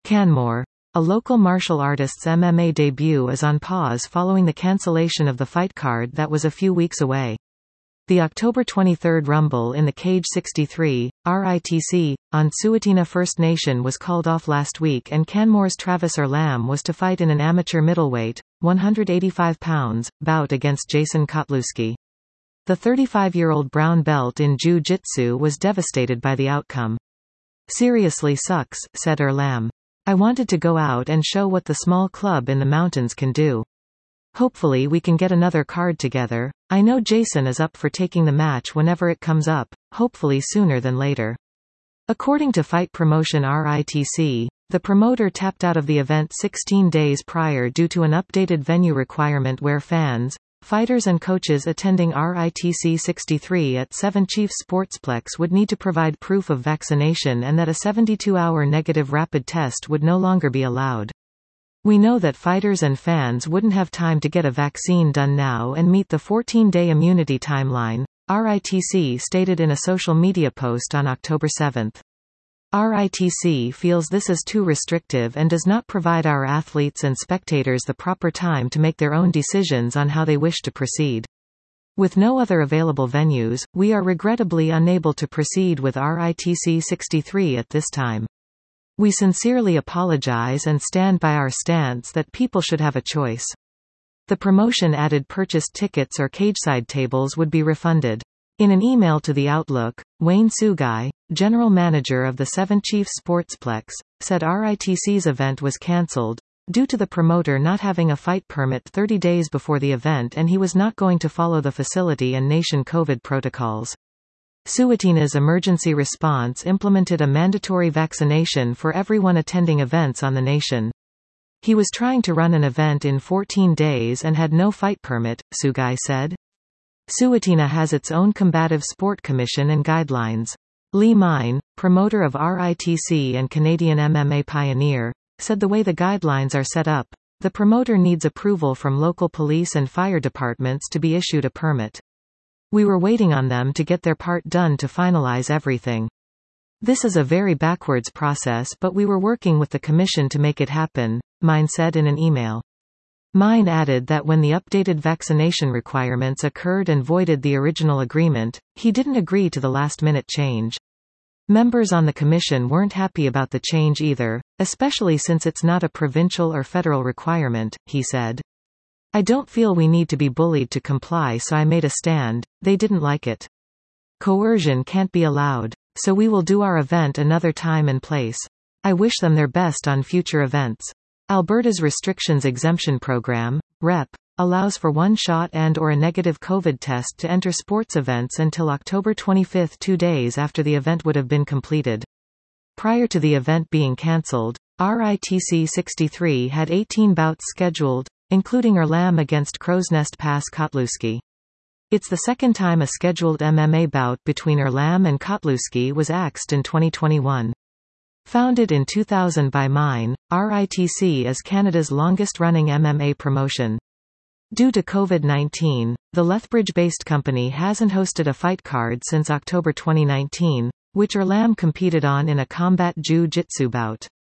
Canmore. A local martial artist's MMA debut is on pause following the cancellation of the fight card that was a few weeks away. The October 23 Rumble in the Cage 63, RITC, on Tsuut'ina First Nation was called off last week, and Canmore's Travis Erlam was to fight in an amateur middleweight, 185 pounds, bout against Jason Kotluski. The 35-year-old brown belt in jiu-jitsu was devastated by the outcome. "Seriously sucks," said Erlam. "I wanted to go out and show what the small club in the mountains can do. Hopefully we can get another card together. I know Jason is up for taking the match whenever it comes up, hopefully sooner than later." According to fight promotion RITC, the promoter tapped out of the event 16 days prior due to an updated venue requirement where fans, fighters and coaches attending RITC 63 at Seven Chiefs Sportsplex would need to provide proof of vaccination, and that a 72-hour negative rapid test would no longer be allowed. "We know that fighters and fans wouldn't have time to get a vaccine done now and meet the 14-day immunity timeline," RITC stated in a social media post on October 7. RITC feels this is too restrictive and does not provide our athletes and spectators the proper time to make their own decisions on how they wish to proceed. With no other available venues, we are regrettably unable to proceed with RITC 63 at this time. We sincerely apologize and stand by our stance that people should have a choice. The promotion added purchased tickets or cageside tables would be refunded. In an email to The Outlook, Wayne Sugai, general manager of the Seven Chiefs Sportsplex, said RITC's event was cancelled due to the promoter not having a fight permit 30 days before the event, and he was not going to follow the facility and nation COVID protocols. Tsuut'ina's emergency response implemented a mandatory vaccination for everyone attending events on the nation. He was trying to run an event in 14 days and had no fight permit, Sugai said. Tsuut'ina has its own combative sport commission and guidelines. Lee Mine, promoter of RITC and Canadian MMA pioneer, said the way the guidelines are set up, the promoter needs approval from local police and fire departments to be issued a permit. "We were waiting on them to get their part done to finalize everything. This is a very backwards process, but we were working with the commission to make it happen," Mine said in an email. Mine added that when the updated vaccination requirements occurred and voided the original agreement, he didn't agree to the last-minute change. Members on the commission weren't happy about the change either, especially since it's not a provincial or federal requirement, he said. "I don't feel we need to be bullied to comply, so I made a stand. They didn't like it. Coercion can't be allowed. So we will do our event another time and place. I wish them their best on future events." Alberta's Restrictions Exemption Program, REP, allows for one shot and/or a negative COVID test to enter sports events until October 25, 2 days after the event would have been completed. Prior to the event being cancelled, RITC 63 had 18 bouts scheduled, including Erlam against Crowsnest Pass Kotluski. It's the second time a scheduled MMA bout between Erlam and Kotluski was axed in 2021. Founded in 2000 by Mine, RITC is Canada's longest-running MMA promotion. Due to COVID-19, the Lethbridge-based company hasn't hosted a fight card since October 2019, which Erlam competed on in a combat jiu-jitsu bout.